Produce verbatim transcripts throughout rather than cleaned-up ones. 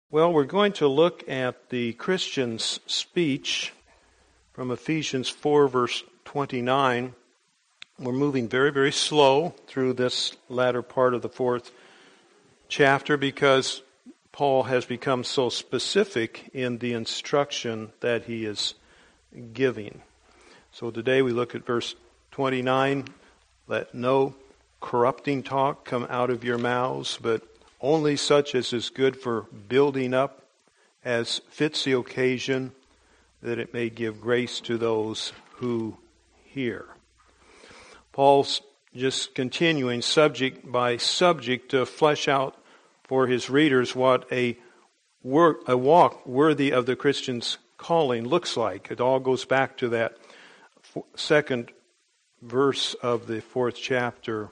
Well, we're going to look at the Christian's speech from Ephesians four, verse twenty-nine. We're moving very, very slow through this latter part of the fourth chapter because Paul has become so specific in the instruction that he is giving. So today we look at verse twenty-nine. Let no corrupting talk come out of your mouths, but only such as is good for building up, as fits the occasion, that it may give grace to those who hear. Paul's just continuing subject by subject to flesh out for his readers what a work, a walk worthy of the Christian's calling looks like. It all goes back to that second verse of the fourth chapter.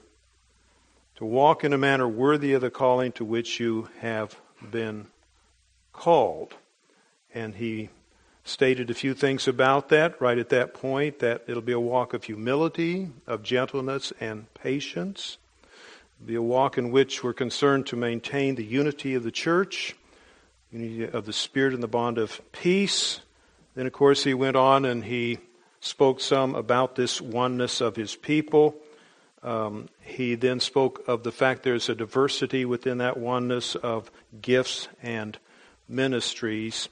To walk in a manner worthy of the calling to which you have been called. And he stated a few things about that right at that point, that it'll be a walk of humility, of gentleness, and patience. It'll be a walk in which we're concerned to maintain the unity of the church, unity of the Spirit and the bond of peace. Then, of course, he went on and he spoke some about this oneness of his people. Um, he then spoke of the fact there's a diversity within that oneness of gifts and ministries.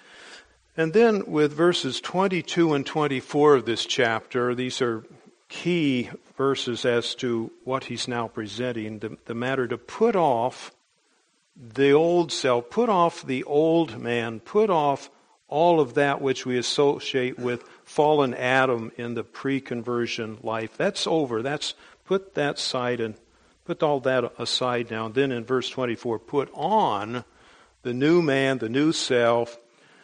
And then with verses twenty-two and twenty-four of this chapter, these are key verses as to what he's now presenting, the, the matter to put off the old self, put off the old man, put off all of that which we associate with fallen Adam in the pre-conversion life. That's over. That's Put that aside and put all that aside now. Then in verse twenty-four, put on the new man, the new self,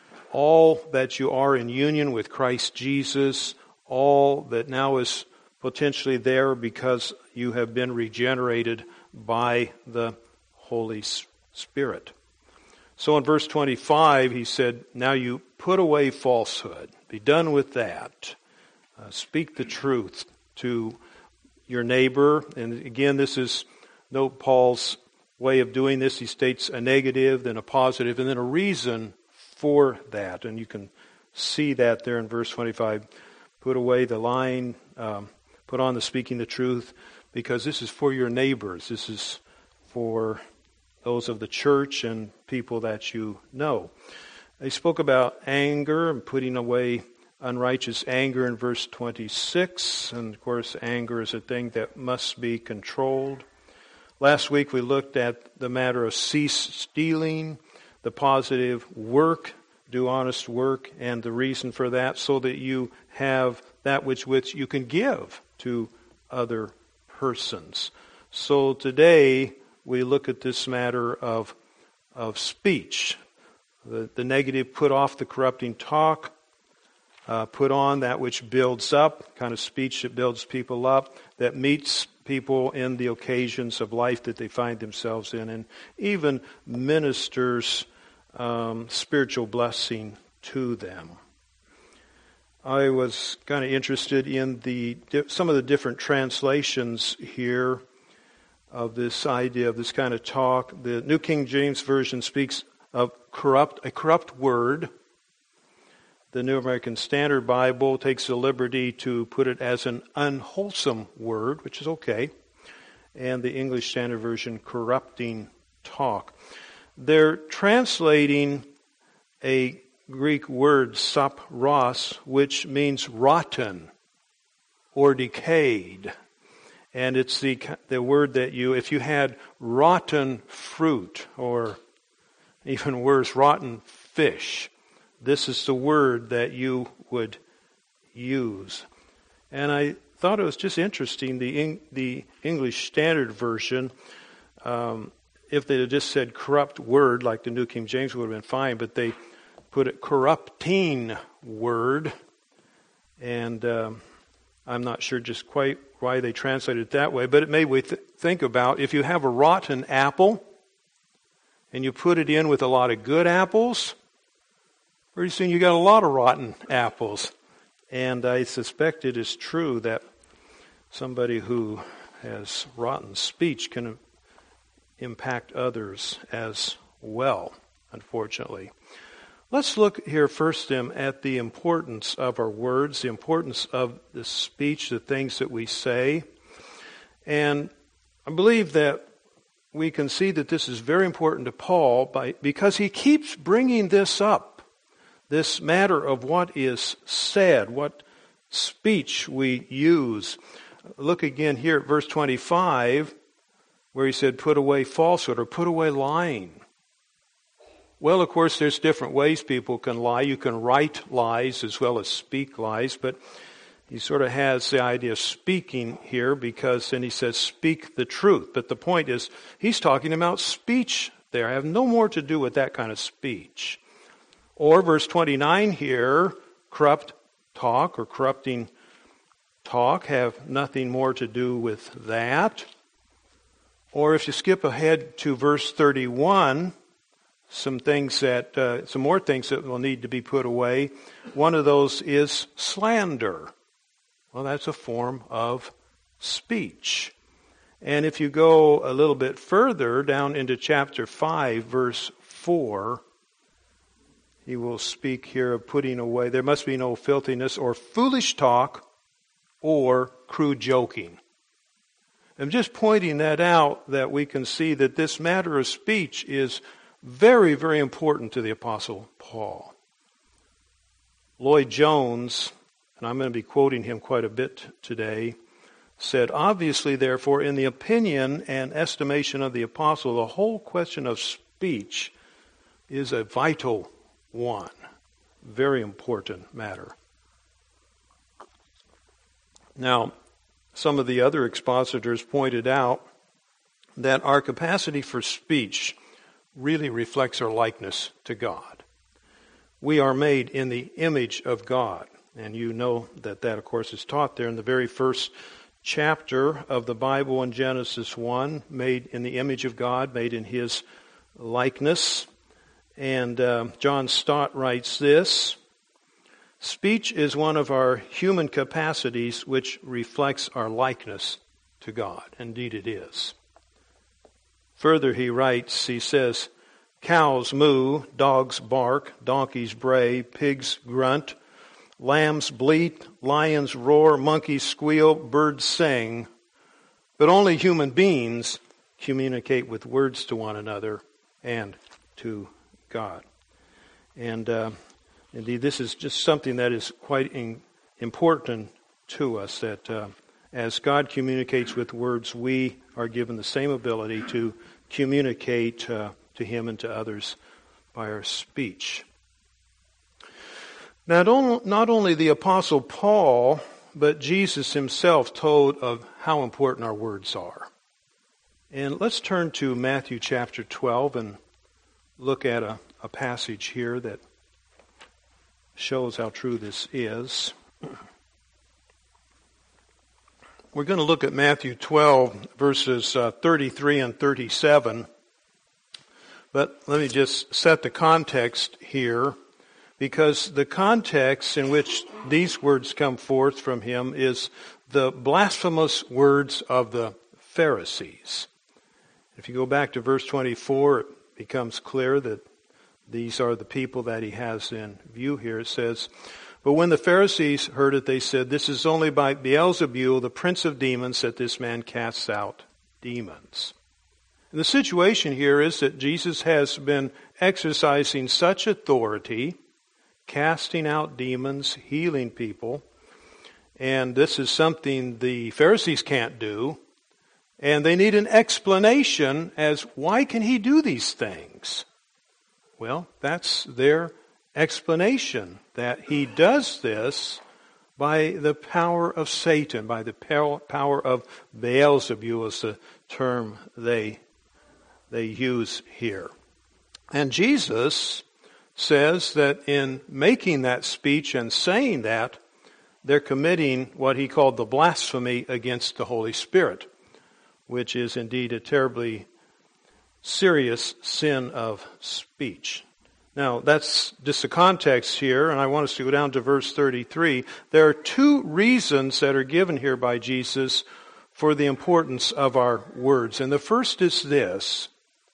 all that you are in union with Christ Jesus, all that now is potentially there because you have been regenerated by the Holy Spirit. So in verse twenty-five, he said, now you put away falsehood. Be done with that. Uh, speak the truth to your neighbor. And again, this is note Paul's way of doing this. He states a negative, then a positive, and then a reason for that. And you can see that there in verse twenty-five. Put away the lying, um, put on the speaking the truth, because this is for your neighbors. This is for those of the church and people that you know. He spoke about anger and putting away unrighteous anger in verse twenty-six, and of course anger is a thing that must be controlled. Last week we looked at the matter of cease stealing, the positive work, do honest work, and the reason for that, so that you have that which which you can give to other persons. So today we look at this matter of of speech. The, the negative, put off the corrupting talk. Uh, put on that which builds up, kind of speech that builds people up, that meets people in the occasions of life that they find themselves in, and even ministers um, spiritual blessing to them. I was kind of interested in the some of the different translations here of this idea of this kind of talk. The New King James Version speaks of corrupt, a corrupt word. The New American Standard Bible takes the liberty to put it as an unwholesome word, which is okay. And the English Standard Version, corrupting talk. They're translating a Greek word, sapros, which means rotten or decayed. And it's the the word that you, if you had rotten fruit, or even worse, rotten fish, this is the word that you would use. And I thought it was just interesting, the the English Standard Version, um, if they had just said corrupt word, like the New King James would have been fine, but they put it corrupting word. And um, I'm not sure just quite why they translated it that way, but it made me th- think about if you have a rotten apple and you put it in with a lot of good apples, pretty soon you got a lot of rotten apples. And I suspect it is true that somebody who has rotten speech can impact others as well. unfortunately. Let's look here first then at the importance of our words, the importance of the speech, the things that we say. And I believe that we can see that this is very important to Paul by, because he keeps bringing this up, this matter of what is said, what speech we use. Look again here at verse twenty-five, where he said, put away falsehood or put away lying. Well, of course, there's different ways people can lie. You can write lies as well as speak lies, but he sort of has the idea of speaking here because then he says, speak the truth. But the point is, he's talking about speech there. I have no more to do with that kind of speech. Or verse twenty-nine here, corrupt talk or corrupting talk have nothing more to do with that. Or if you skip ahead to verse thirty-one, some things that, uh, some more things that will need to be put away. One of those is slander. Well, that's a form of speech. And if you go a little bit further down into chapter five, verse four, he will speak here of putting away, there must be no filthiness or foolish talk or crude joking. I'm just pointing that out that we can see that this matter of speech is very, very important to the Apostle Paul. Lloyd Jones, and I'm going to be quoting him quite a bit today, said, obviously, therefore, in the opinion and estimation of the apostle, the whole question of speech is a vital one. Very important matter. Now, some of the other expositors pointed out that our capacity for speech really reflects our likeness to God. We are made in the image of God. And you know that that, of course, is taught there in the very first chapter of the Bible in Genesis one, made in the image of God, made in His likeness. And uh, John Stott writes this, speech is one of our human capacities which reflects our likeness to God. Indeed it is. Further he writes, he says, cows moo, dogs bark, donkeys bray, pigs grunt, lambs bleat, lions roar, monkeys squeal, birds sing, but only human beings communicate with words to one another and to God. And uh, indeed, this is just something that is quite in, important to us, that uh, as God communicates with words, we are given the same ability to communicate uh, to Him and to others by our speech. Not only, not only the Apostle Paul, but Jesus himself told of how important our words are. And let's turn to Matthew chapter twelve and look at a, a passage here that shows how true this is. We're going to look at Matthew twelve, verses uh, thirty-three and thirty-seven. But let me just set the context here, because the context in which these words come forth from him is the blasphemous words of the Pharisees. If you go back to verse twenty-four, it becomes clear that these are the people that he has in view here. It says, but when the Pharisees heard it, they said, this is only by Beelzebul, the prince of demons, that this man casts out demons. And the situation here is that Jesus has been exercising such authority, casting out demons, healing people, and this is something the Pharisees can't do, and they need an explanation as why can he do these things? Well, that's their explanation, that he does this by the power of Satan, by the power of Beelzebul is the term they, they use here. And Jesus says that in making that speech and saying that, they're committing what he called the blasphemy against the Holy Spirit, which is indeed a terribly serious sin of speech. Now, that's just the context here, and I want us to go down to verse thirty-three. There are two reasons that are given here by Jesus for the importance of our words. And the first is this,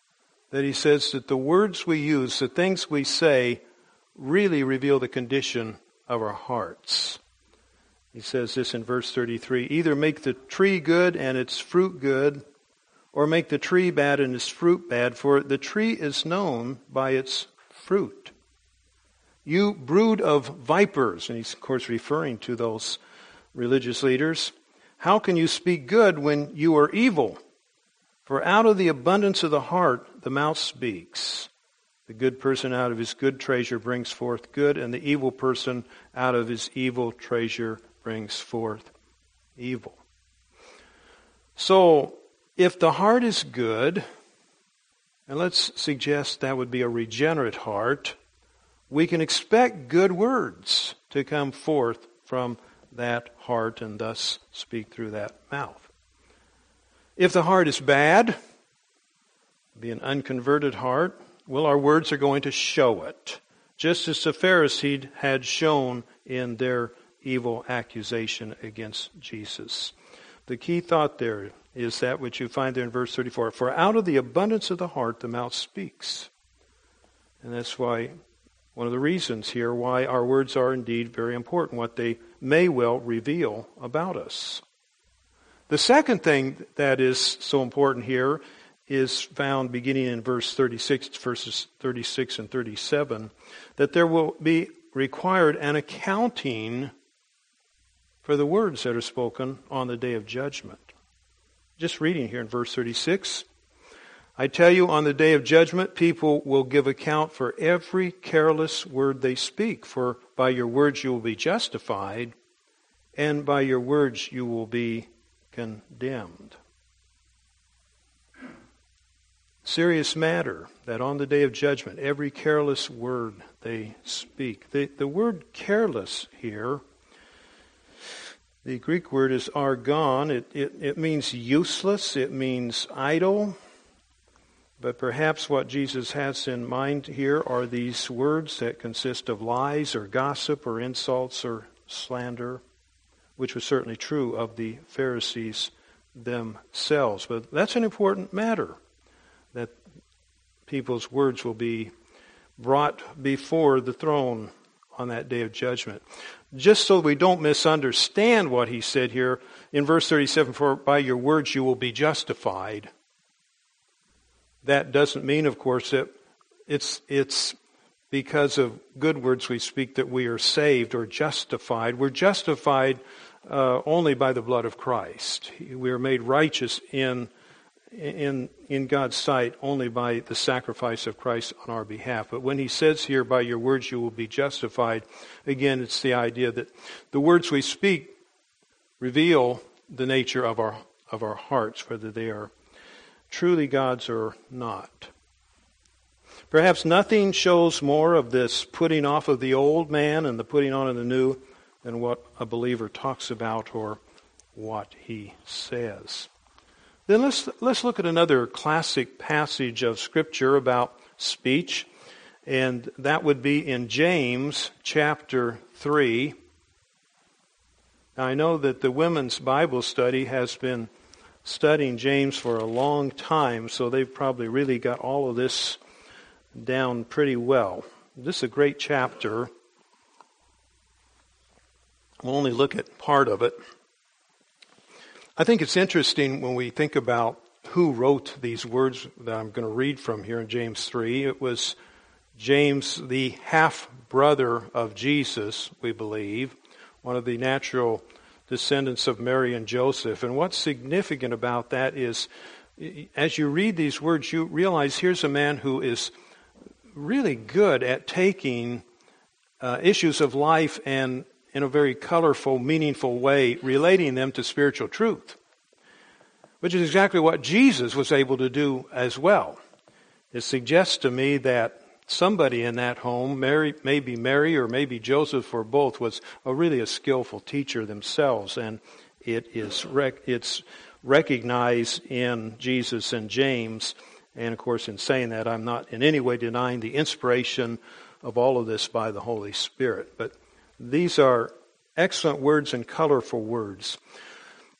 that he says that the words we use, the things we say, really reveal the condition of our hearts. He says this in verse thirty-three, either make the tree good and its fruit good, or make the tree bad and its fruit bad, for the tree is known by its fruit. You brood of vipers, and he's of course referring to those religious leaders, how can you speak good when you are evil? For out of the abundance of the heart the mouth speaks. The good person out of his good treasure brings forth good, and the evil person out of his evil treasure brings forth evil. So, if the heart is good, and let's suggest that would be a regenerate heart, we can expect good words to come forth from that heart and thus speak through that mouth. If the heart is bad, be an unconverted heart, well, our words are going to show it, just as the Pharisees had shown in their evil accusation against Jesus. The key thought there is that which you find there in verse thirty-four. For out of the abundance of the heart the mouth speaks. And that's why, one of the reasons here why our words are indeed very important, what they may well reveal about us. The second thing that is so important here is found beginning in verse thirty-six, verses thirty-six and thirty-seven, that there will be required an accounting for the words that are spoken on the day of judgment. Just reading here in verse thirty-six, I tell you, on the day of judgment, people will give account for every careless word they speak, for by your words you will be justified, and by your words you will be condemned. Serious matter that on the day of judgment, every careless word they speak. The, the word careless here, the Greek word is argon. It, it, it means useless. It means idle. But perhaps what Jesus has in mind here are these words that consist of lies or gossip or insults or slander, which was certainly true of the Pharisees themselves. But that's an important matter, that people's words will be brought before the throne on that day of judgment. Just so we don't misunderstand what he said here, in verse thirty-seven, for by your words you will be justified. That doesn't mean, of course, that it's it's because of good words we speak that we are saved or justified. We're justified uh, only by the blood of Christ. We are made righteous in in in God's sight only by the sacrifice of Christ on our behalf. But when he says here, by your words you will be justified, again, it's the idea that the words we speak reveal the nature of our of our hearts, whether they are truly God's or not. Perhaps nothing shows more of this putting off of the old man and the putting on of the new than what a believer talks about or what he says. Then let's let's look at another classic passage of Scripture about speech, and that would be in James chapter three. Now, I know that the women's Bible study has been studying James for a long time, so they've probably really got all of this down pretty well. This is a great chapter. We'll only look at part of it. I think it's interesting when we think about who wrote these words that I'm going to read from here in James three. It was James, the half-brother of Jesus, we believe, one of the natural descendants of Mary and Joseph. And what's significant about that is, as you read these words, you realize here's a man who is really good at taking uh, issues of life and in a very colorful, meaningful way, relating them to spiritual truth, which is exactly what Jesus was able to do as well. It suggests to me that somebody in that home, Mary, maybe Mary or maybe Joseph or both, was a really a skillful teacher themselves, and it is rec- it's recognized in Jesus and James. And of course, in saying that, I'm not in any way denying the inspiration of all of this by the Holy Spirit. But these are excellent words and colorful words.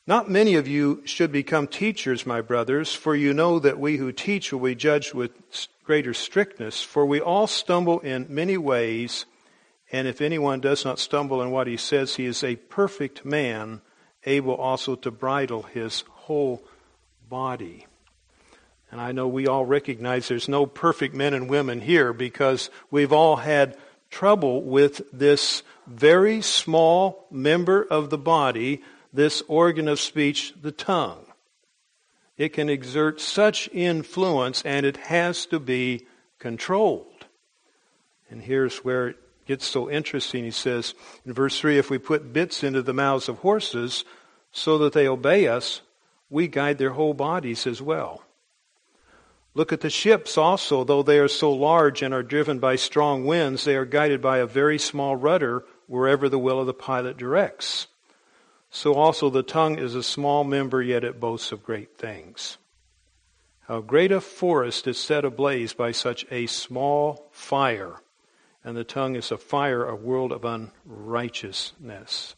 Not many of you should become teachers, my brothers, for you know that we who teach will be judged with greater strictness. For we all stumble in many ways, and if anyone does not stumble in what he says, he is a perfect man, able also to bridle his whole body. And I know we all recognize there's no perfect men and women here, because we've all had trouble with this very small member of the body, this organ of speech, the tongue. It can exert such influence, and it has to be controlled. And here's where it gets so interesting. He says in verse three, if we put bits into the mouths of horses so that they obey us, we guide their whole bodies as well. Look at the ships also. Though they are so large and are driven by strong winds, they are guided by a very small rudder wherever the will of the pilot directs. So also the tongue is a small member, yet it boasts of great things. How great a forest is set ablaze by such a small fire, and the tongue is a fire, a world of unrighteousness.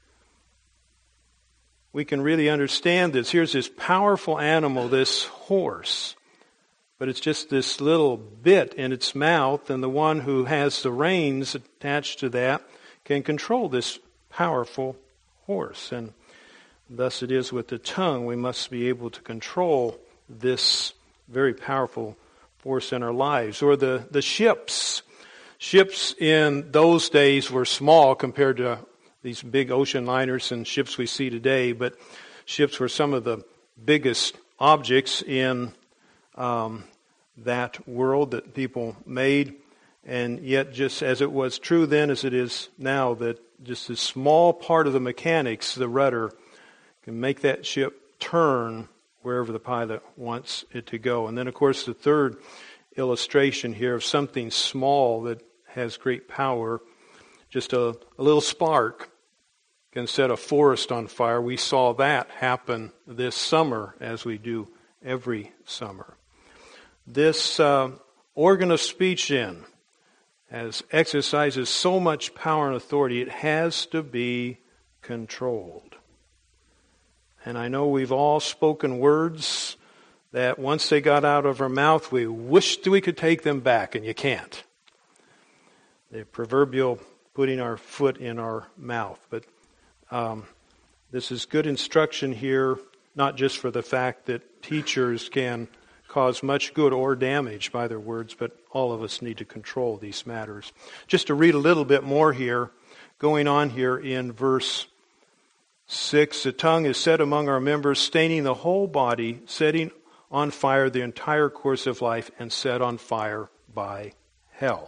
We can really understand this. Here's this powerful animal, this horse, but it's just this little bit in its mouth, and the one who has the reins attached to that can control this powerful horse. And thus it is with the tongue. We must be able to control this very powerful force in our lives. Or the, the ships. Ships in those days were small compared to these big ocean liners and ships we see today, but ships were some of the biggest objects in um, that world that people made. And yet, just as it was true then as it is now, that just a small part of the mechanics, the rudder, can make that ship turn wherever the pilot wants it to go. And then, of course, the third illustration here of something small that has great power, just a, a little spark can set a forest on fire. We saw that happen this summer, as we do every summer. This uh, organ of speech, then, as exercises so much power and authority, it has to be controlled. And I know we've all spoken words that once they got out of our mouth, we wished we could take them back, and you can't. The proverbial putting our foot in our mouth. But um, this is good instruction here, not just for the fact that teachers can cause much good or damage by their words, but all of us need to control these matters. Just to read a little bit more here, going on here in verse six, the tongue is set among our members, staining the whole body, setting on fire the entire course of life, and set on fire by hell.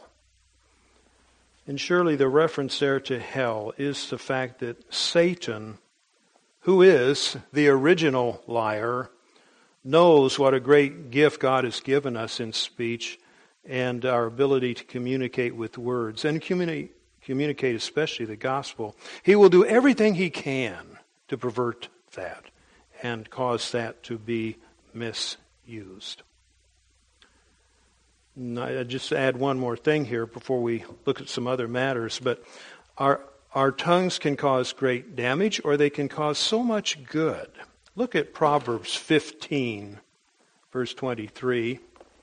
And surely the reference there to hell is the fact that Satan, who is the original liar, knows what a great gift God has given us in speech and our ability to communicate with words and communicate, communicate especially the gospel. He will do everything he can to pervert that and cause that to be misused. And I just add one more thing here before we look at some other matters, but our our tongues can cause great damage, or they can cause so much good. Look at Proverbs fifteen, verse twenty-three.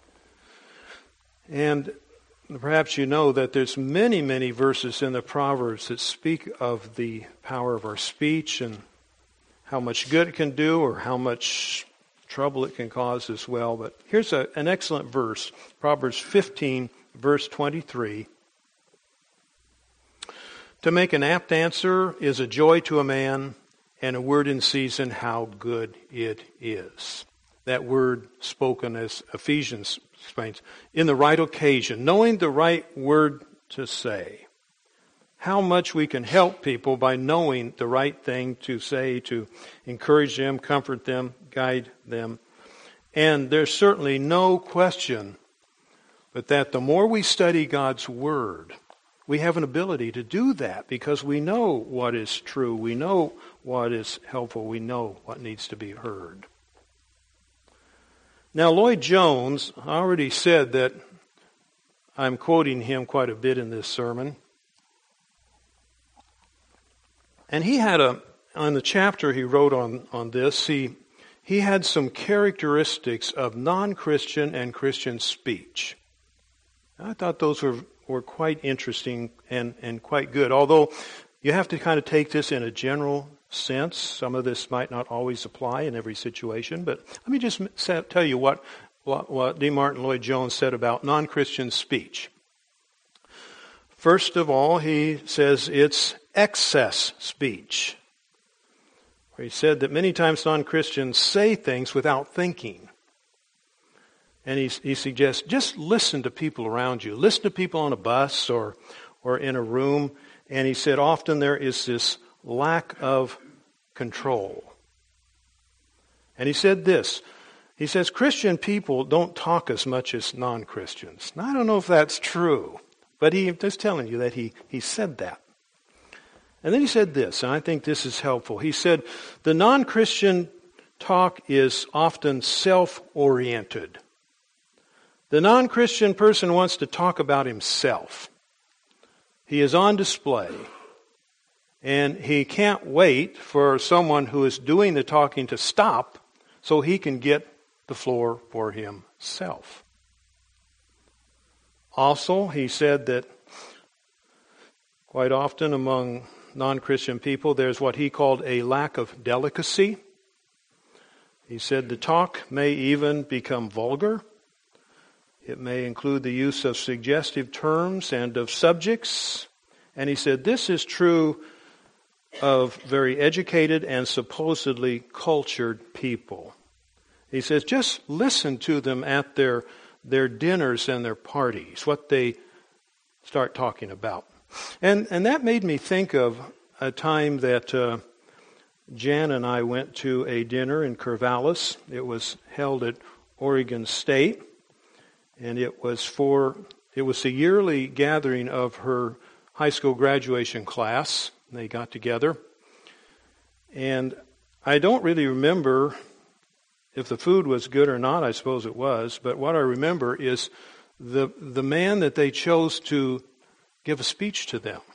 And perhaps you know that there's many, many verses in the Proverbs that speak of the power of our speech and how much good it can do or how much trouble it can cause as well. But here's a, an excellent verse, Proverbs fifteen, verse twenty-three. To make an apt answer is a joy to a man, and a word in season, how good it is. That word spoken, as Ephesians explains, in the right occasion, knowing the right word to say. How much we can help people by knowing the right thing to say, to encourage them, comfort them, guide them. And there's certainly no question but that the more we study God's Word, we have an ability to do that because we know what is true. We know what is helpful. We know what needs to be heard. Now, Lloyd Jones already said that I'm quoting him quite a bit in this sermon. And he had a on the chapter he wrote on, on this, he, he had some characteristics of non-Christian and Christian speech. I thought those were, were quite interesting and, and quite good, although you have to kind of take this in a general sense. Some of this might not always apply in every situation, but let me just tell you what, what, what D. Martin Lloyd-Jones said about non-Christian speech. First of all, he says it's excess speech. He said that many times non-Christians say things without thinking. And he, he suggests, just listen to people around you. Listen to people on a bus or, or in a room. And he said often there is this lack of control. And he said this. He says Christian people don't talk as much as non-Christians. Now, I don't know if that's true, but he is telling you that he, he said that. And then he said this, and I think this is helpful. He said the non-Christian talk is often self-oriented. The non-Christian person wants to talk about himself. He is on display. And he can't wait for someone who is doing the talking to stop so he can get the floor for himself. Also, he said that quite often among non-Christian people, there's what he called a lack of delicacy. He said the talk may even become vulgar. It may include the use of suggestive terms and of subjects. And he said this is true of very educated and supposedly cultured people. He says just listen to them at their, their dinners and their parties, what they start talking about. And, and that made me think of a time that uh, Jan and I went to a dinner in Corvallis. It was held at Oregon State. And it was for, it was a yearly gathering of her high school graduation class. They got together. And I don't really remember if the food was good or not. I suppose it was. But what I remember is the, the man that they chose to give a speech to them.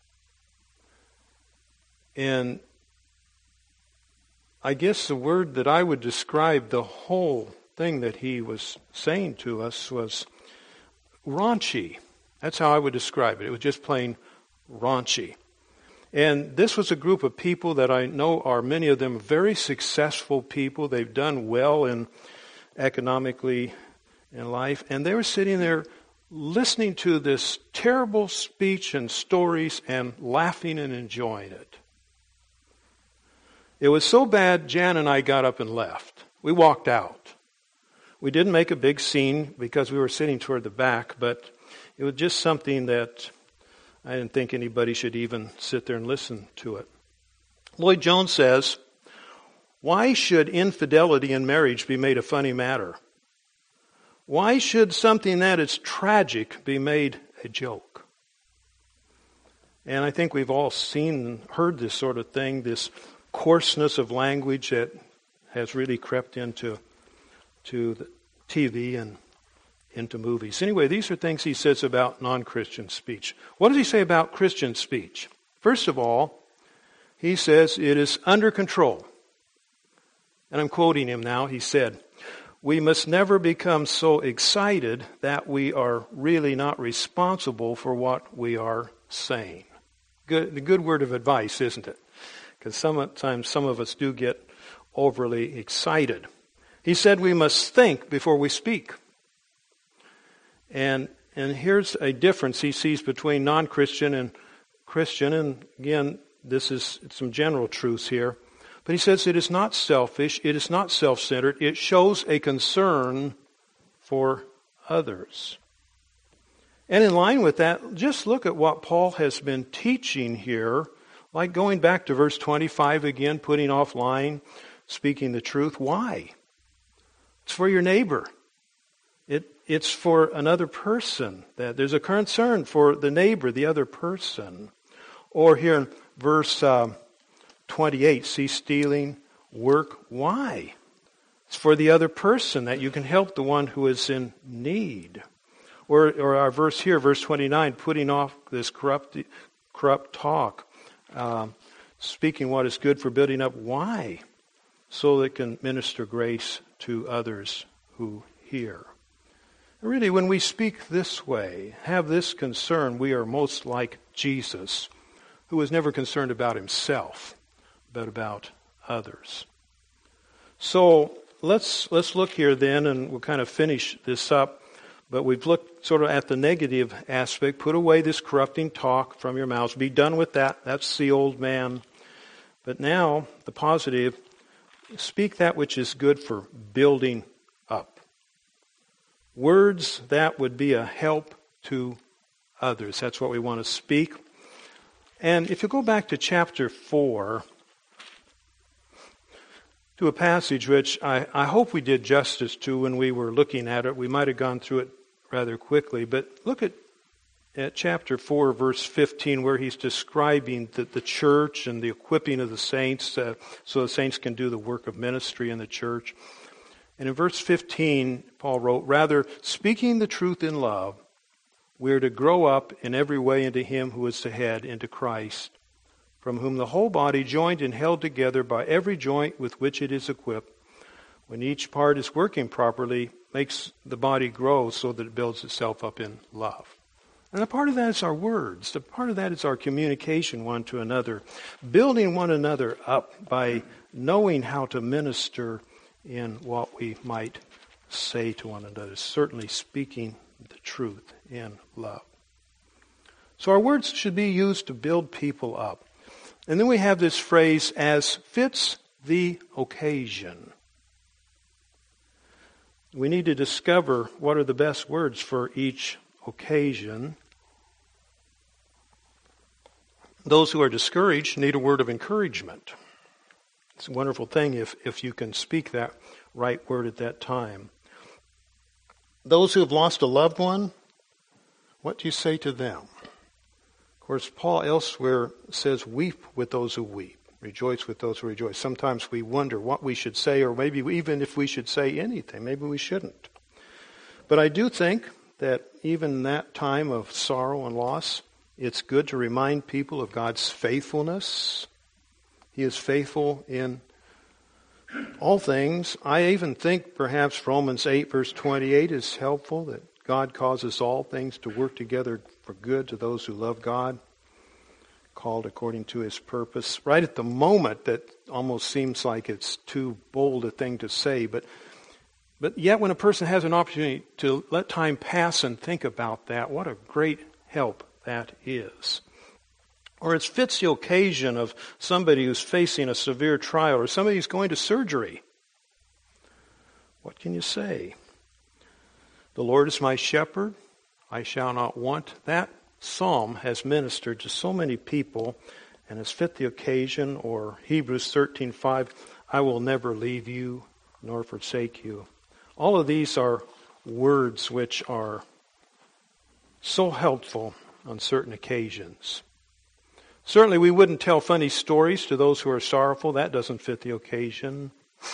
And I guess the word that I would describe the whole thing that he was saying to us was raunchy. That's how I would describe it. It was just plain raunchy. And this was a group of people that I know are many of them very successful people. They've done well in economically in life. And they were sitting there listening to this terrible speech and stories and laughing and enjoying it. It was so bad, Jan and I got up and left. We walked out. We didn't make a big scene because we were sitting toward the back, but it was just something that I didn't think anybody should even sit there and listen to it. Lloyd-Jones says, why should infidelity in marriage be made a funny matter? Why should something that is tragic be made a joke? And I think we've all seen and heard this sort of thing, this coarseness of language that has really crept into to the T V and into movies. Anyway, these are things he says about non-Christian speech. What does he say about Christian speech? First of all, he says it is under control. And I'm quoting him now. He said, we must never become so excited that we are really not responsible for what we are saying. Good, the good word of advice, isn't it? Because sometimes some of us do get overly excited. He said we must think before we speak. And and here's a difference he sees between non-Christian and Christian. And again, this is some general truths here. But he says it is not selfish. It is not self-centered. It shows a concern for others. And in line with that, just look at what Paul has been teaching here. Like going back to verse twenty-five again, putting off lying, speaking the truth. Why? It's for your neighbor. It, it's for another person. That there's a concern for the neighbor, the other person. Or here in verse uh, twenty-eight, cease stealing, work. Why? It's for the other person, that you can help the one who is in need. Or, or our verse here, verse twenty-nine, putting off this corrupt, corrupt talk. Um, speaking what is good for building up. Why? So that it can minister grace to others who hear. Really, when we speak this way, have this concern, we are most like Jesus, who was never concerned about himself, but about others. So let's let's look here then, and we'll kind of finish this up. But we've looked sort of at the negative aspect. Put away this corrupting talk from your mouths. Be done with that. That's the old man. But now, the positive, speak that which is good for building up. Words that would be a help to others. That's what we want to speak. And if you go back to chapter four, to a passage which I, I hope we did justice to when we were looking at it. We might have gone through it rather quickly, but look at, at chapter four, verse fifteen, where he's describing the, the church and the equipping of the saints uh, so the saints can do the work of ministry in the church. And in verse fifteen, Paul wrote, "Rather, speaking the truth in love, we are to grow up in every way into him who is the head, into Christ, from whom the whole body, joined and held together by every joint with which it is equipped, when each part is working properly, makes the body grow so that it builds itself up in love." And a part of that is our words. A part of that is our communication one to another, building one another up by knowing how to minister in what we might say to one another, certainly speaking the truth in love. So our words should be used to build people up. And then we have this phrase, as fits the occasion. We need to discover what are the best words for each occasion. Those who are discouraged need a word of encouragement. It's a wonderful thing if, if you can speak that right word at that time. Those who have lost a loved one, what do you say to them? Of course, Paul elsewhere says, weep with those who weep, rejoice with those who rejoice. Sometimes we wonder what we should say, or maybe even if we should say anything. Maybe we shouldn't. But I do think that even in that time of sorrow and loss, it's good to remind people of God's faithfulness. He is faithful in all things. I even think perhaps Romans eight verse twenty-eight is helpful, that God causes all things to work together for good to those who love God, called according to his purpose. Right at the moment, that almost seems like it's too bold a thing to say, but but yet when a person has an opportunity to let time pass and think about that, what a great help that is. Or it fits the occasion of somebody who's facing a severe trial, or somebody who's going to surgery. What can you say? The Lord is my shepherd, I shall not want. That psalm has ministered to so many people and has fit the occasion. Or Hebrews thirteen five, I will never leave you nor forsake you. All of these are words which are so helpful on certain occasions. Certainly we wouldn't tell funny stories to those who are sorrowful. That doesn't fit the occasion.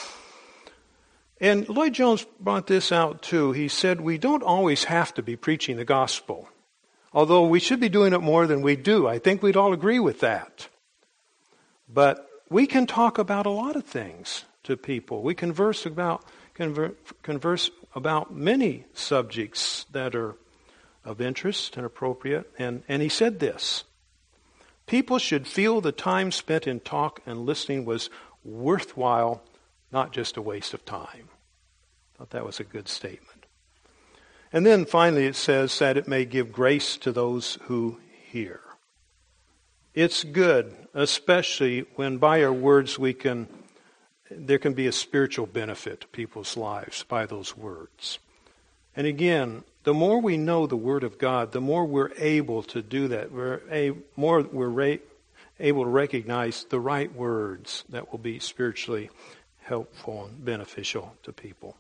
And Lloyd Jones brought this out too. He said we don't always have to be preaching the gospel, although we should be doing it more than we do. I think we'd all agree with that. But we can talk about a lot of things to people. We converse about conver, converse about many subjects that are of interest and appropriate. And, and he said this, people should feel the time spent in talk and listening was worthwhile, not just a waste of time. I thought that was a good statement. And then finally it says that it may give grace to those who hear. It's good, especially when by our words we can, there can be a spiritual benefit to people's lives by those words. And again, the more we know the Word of God, the more we're able to do that. We're a, more we're ra- able to recognize the right words that will be spiritually helpful and beneficial to people.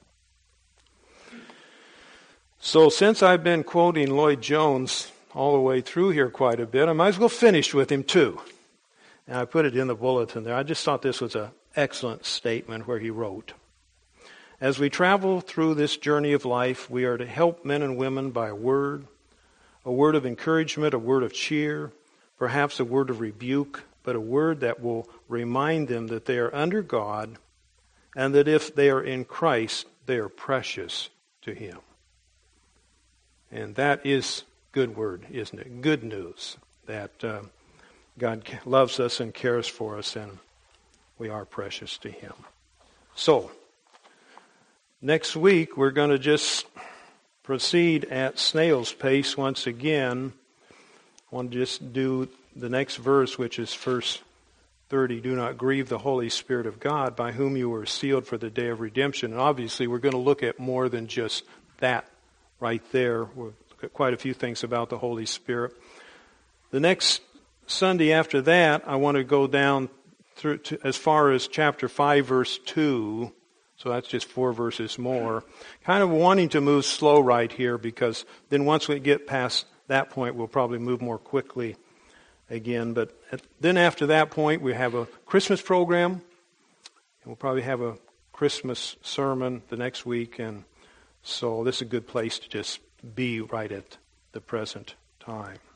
So since I've been quoting Lloyd Jones all the way through here quite a bit, I might as well finish with him too. And I put it in the bulletin there. I just thought this was an excellent statement where he wrote, as we travel through this journey of life, we are to help men and women by a word, a word of encouragement, a word of cheer, perhaps a word of rebuke, but a word that will remind them that they are under God and that if they are in Christ, they are precious to Him. And that is good word, isn't it? Good news that uh, God loves us and cares for us, and we are precious to Him. So, next week we're going to just proceed at snail's pace once again. I want to just do the next verse, which is verse thirty. Do not grieve the Holy Spirit of God, by whom you were sealed for the day of redemption. And obviously we're going to look at more than just that right there. We'll look at quite a few things about the Holy Spirit. The next Sunday after that, I want to go down through to, as far as chapter five, verse two. So that's just four verses more. Kind of wanting to move slow right here, because then once we get past that point, we'll probably move more quickly again. But at, then after that point, we have a Christmas program. And we'll probably have a Christmas sermon the next week. And so this is a good place to just be right at the present time.